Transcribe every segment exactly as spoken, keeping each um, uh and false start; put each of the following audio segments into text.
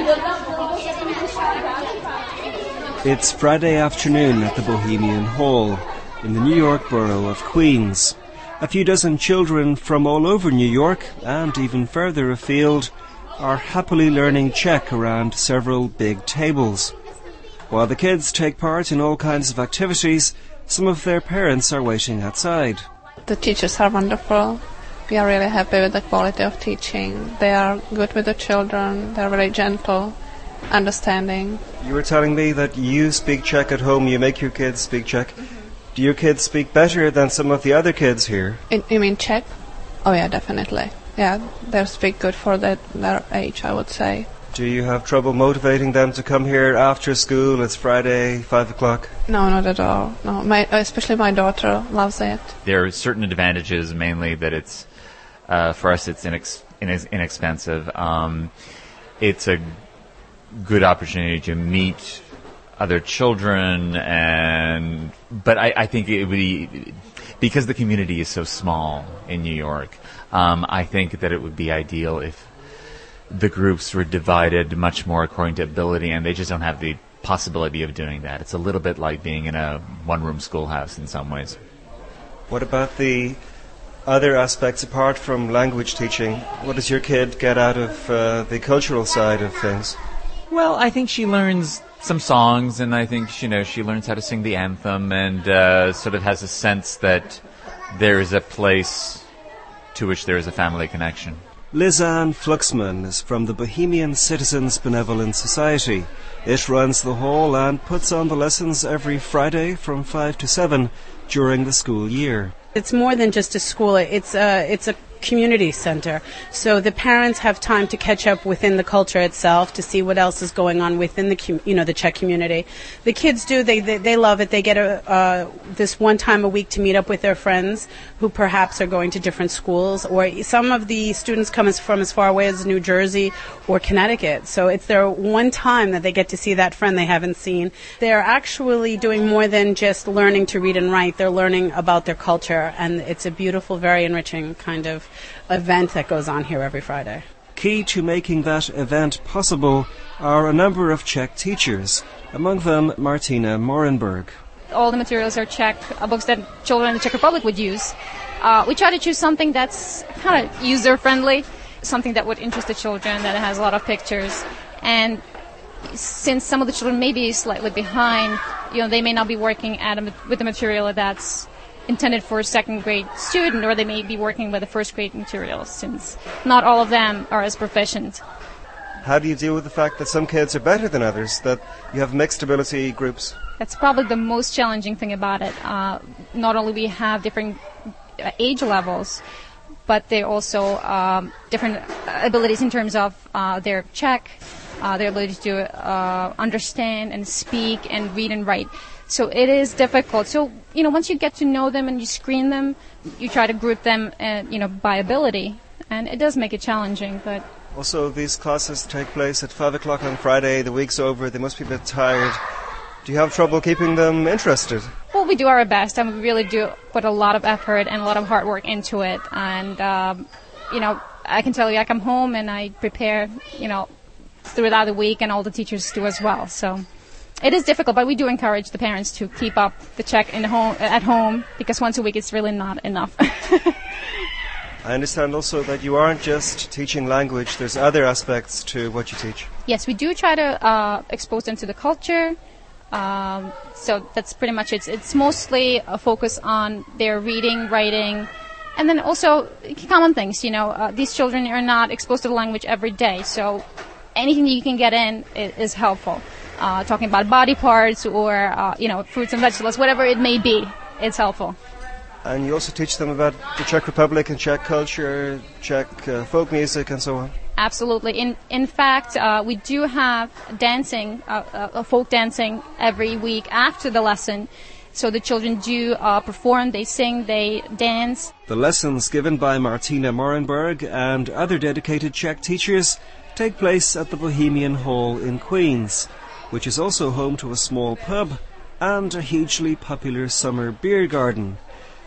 It's Friday afternoon at the Bohemian Hall in the New York borough of Queens. A few dozen children from all over New York and even further afield are happily learning Czech around several big tables. While the kids take part in all kinds of activities, some of their parents are waiting outside. The teachers are wonderful. We are really happy with the quality of teaching. They are good with the children. They are very gentle, understanding. You were telling me that you speak Czech at home, you make your kids speak Czech. Do your kids speak better than some of the other kids here? In, you mean Czech? Oh yeah, definitely. Yeah, they speak good for that, their age, I would say. Do you have trouble motivating them to come here after school? It's Friday, five o'clock. No, not at all. No, my especially my daughter loves it. There are certain advantages, mainly that it's uh, for us it's inex- inex- inexpensive. Um, it's a good opportunity to meet other children, and but I, I think it would be, because the community is so small in New York, um, I think that it would be ideal if the groups were divided much more according to ability, and they just don't have the possibility of doing that. It's a little bit like being in a one-room schoolhouse in some ways. What about the other aspects apart from language teaching? What does your kid get out of uh, the cultural side of things? Well, I think she learns some songs, and I think, you know, she learns how to sing the anthem, and uh, sort of has a sense that there is a place to which there is a family connection. Lizanne Fluxman is from the Bohemian Citizens Benevolent Society. It runs the hall and puts on the lessons every Friday from five to seven during the school year. It's more than just a school. It's a, it's a community center. So the parents have time to catch up within the culture itself, to see what else is going on within the com- you know the Czech community. The kids do. They they, they love it. They get a uh, this one time a week to meet up with their friends who perhaps are going to different schools, or some of the students come as, from as far away as New Jersey or Connecticut. So it's their one time that they get to see that friend they haven't seen. They're actually doing more than just learning to read and write. They're learning about their culture, and it's a beautiful, very enriching kind of event that goes on here every Friday. Key to making that event possible are a number of Czech teachers, among them Martina Morenberg. All the materials are Czech, uh, books that children in the Czech Republic would use. Uh, we try to choose something that's kind of user-friendly, something that would interest the children, that has a lot of pictures. And since some of the children may be slightly behind, you know, they may not be working at a, with the material that's intended for a second grade student, or they may be working with the first grade materials, since not all of them are as proficient. How do you deal with the fact that some kids are better than others, that you have mixed ability groups? That's probably the most challenging thing about it. Uh, not only we have different age levels, but they also um, different abilities in terms of uh, their Czech, uh, their ability to uh, understand and speak and read and write. So it is difficult. So, you know, once you get to know them and you screen them, you try to group them, uh, you know, by ability. And it does make it challenging, but... Also, these classes take place at five o'clock on Friday. The week's over. They must be a bit tired. Do you have trouble keeping them interested? Well, we do our best, and we really do put a lot of effort and a lot of hard work into it. And, um, you know, I can tell you I come home and I prepare, you know, throughout the week, and all the teachers do as well. So... it is difficult, but we do encourage the parents to keep up the Czech in home, at home, because once a week it's really not enough. I understand also that you aren't just teaching language, there's other aspects to what you teach. Yes, we do try to uh, expose them to the culture. Um, so that's pretty much it. It's mostly a focus on their reading, writing, and then also common things. You know, uh, these children are not exposed to the language every day, so anything you can get in is, is helpful. Uh, talking about body parts or, uh, you know, fruits and vegetables, whatever it may be, it's helpful. And you also teach them about the Czech Republic and Czech culture, Czech uh, folk music and so on? Absolutely. In in fact, uh, we do have dancing, uh, uh, folk dancing every week after the lesson. So the children do uh, perform, they sing, they dance. The lessons given by Martina Morenberg and other dedicated Czech teachers take place at the Bohemian Hall in Queens, which is also home to a small pub and a hugely popular summer beer garden.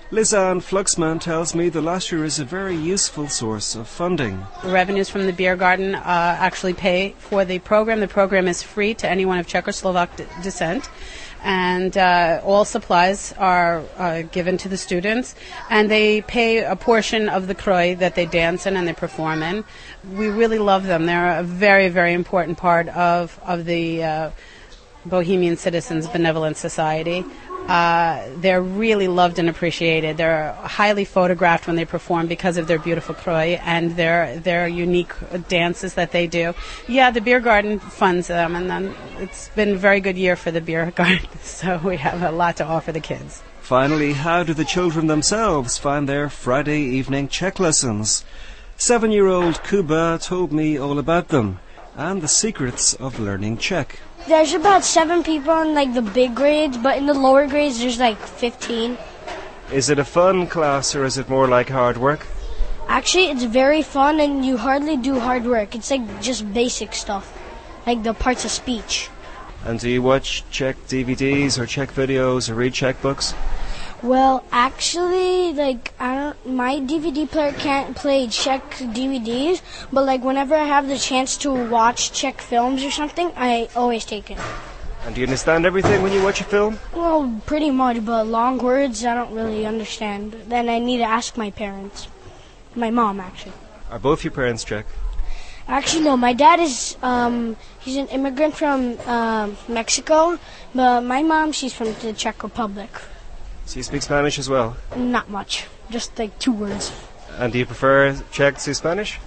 Lizanne Fluxman tells me the Lasher is a very useful source of funding. The revenues from the beer garden uh, actually pay for the program. The program is free to anyone of Czechoslovak d- descent. And uh, all supplies are uh, given to the students, and they pay a portion of the kroj that they dance in and they perform in. We really love them. They're a very, very important part of, of the uh, Bohemian Citizens Benevolent Society. Uh, they're really loved and appreciated. They're highly photographed when they perform because of their beautiful kroj and their their unique dances that they do. Yeah, the beer garden funds them, and then it's been a very good year for the beer garden, so we have a lot to offer the kids. Finally, how do the children themselves find their Friday evening Czech lessons? Seven-year-old Kuba told me all about them and the secrets of learning Czech. There's about seven people in like the big grades, but in the lower grades there's like fifteen. Is it a fun class or is it more like hard work? Actually, it's very fun and you hardly do hard work. It's like just basic stuff, like the parts of speech. And do you watch Czech D V Ds or Czech videos or read Czech books? Well, actually, like I don't, my D V D player can't play Czech D V Ds, but like whenever I have the chance to watch Czech films or something, I always take it. And do you understand everything when you watch a film? Well, pretty much, but long words I don't really understand. Then I need to ask my parents. My mom, actually. Are both your parents Czech? Actually, no. My dad is, um, he's an immigrant from um, Mexico, but my mom, she's from the Czech Republic. So you speak Spanish as well? Not much. Just like two words. And do you prefer Czech to Spanish?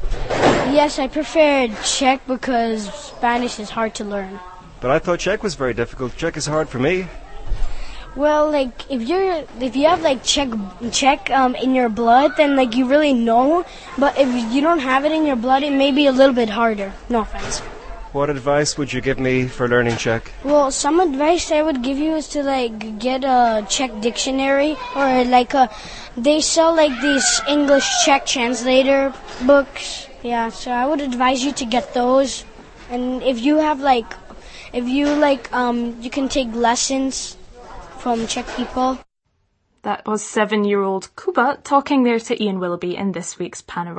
Yes, I prefer Czech because Spanish is hard to learn. But I thought Czech was very difficult. Czech is hard for me. Well, like if you're if you have like Czech Czech um, in your blood, then like you really know. But if you don't have it in your blood, it may be a little bit harder. No offense. What advice would you give me for learning Czech? Well, some advice I would give you is to like get a Czech dictionary or like a. They sell like these English Czech translator books. Yeah, so I would advise you to get those. And if you have like, if you like, um, you can take lessons from Czech people. That was seven-year-old Kuba talking there to Ian Willoughby in this week's Panorama.